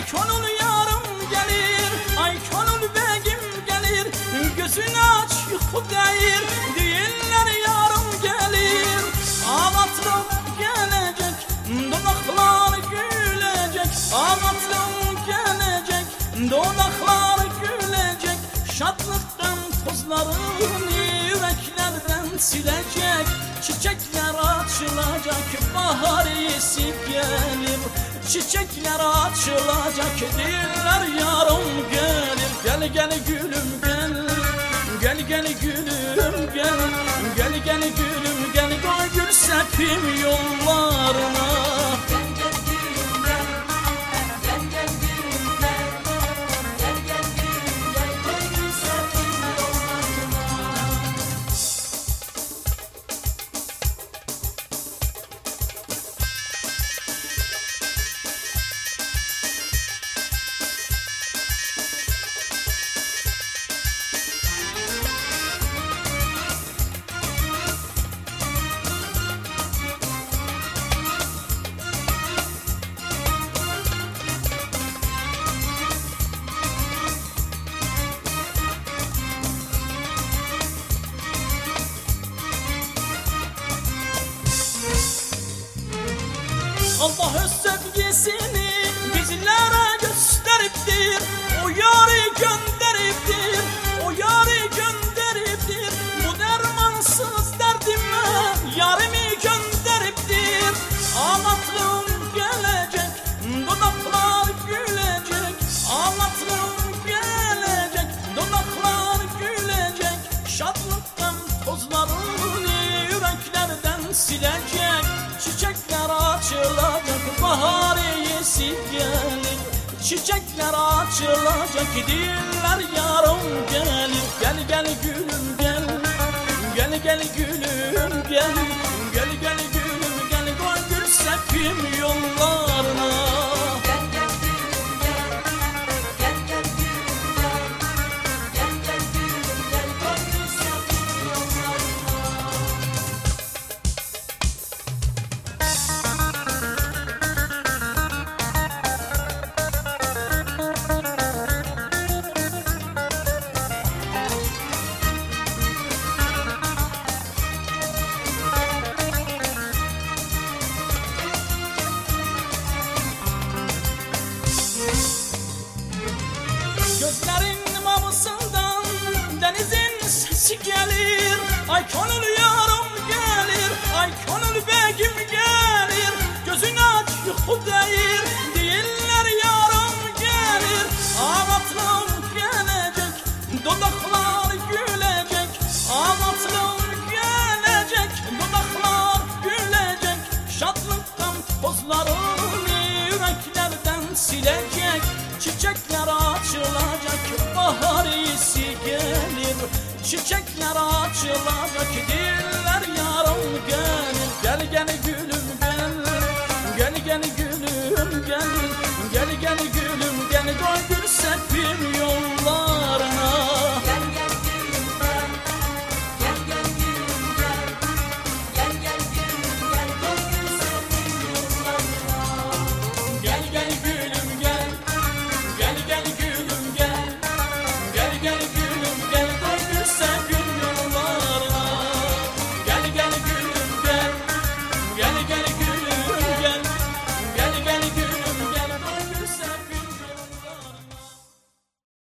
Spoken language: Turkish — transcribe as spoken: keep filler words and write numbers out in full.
könül yarım gelir, ay könül begim gelir. Gözünü aç Hudeyr, değiller yarım gelir. Ağatlım gelecek, dudaklar gülecek. Ağatlım gelecek, dudaklar gülecek. Şadlıktan tozların yüreklerden silecek. Çiçekler açılacak, bahar iyisi gelir. Çiçekler açılacak, diller yarım gelir. Gel gel gülüm gel, gel gel gülüm gel. Gel gel gülüm gel, koy gül sepim yollarına. Allah öz sevgisini bizlere gösteriptir. O yarı gönderiptir, o yarı gönderiptir. Bu dermansız derdime yarimi gönderiptir. Ağlatlım gelecek, dudaklar gülecek. Ağlatlım gelecek, dudaklar gülecek. Şadlıktan tozlarını yüreklerden silecek. Çiçekler açılacak, bahar iyisi gelir. Çiçekler açılacak, diller yarım gelir. Gel gel gülüm gel, gel gel gülüm gel. Gel gel gülüm gel, koy gül sepim yollarına. Gözlerin mavisından denizin sesi gelir. Ay könül yarım gelir, ay könül begim gelir. Gözünü aç Hudeyr, değiller yarım gelir. Ağatlım gelecek, dudaklar gülecek. Ağatlım gelecek, dudaklar gülecek. Şadlıktan tozlarını yüreklerden silecek. Çiçekler açılacak, bahar iyisi gelir. Çiçekler açılacak, diller yarım gelir. Gel gel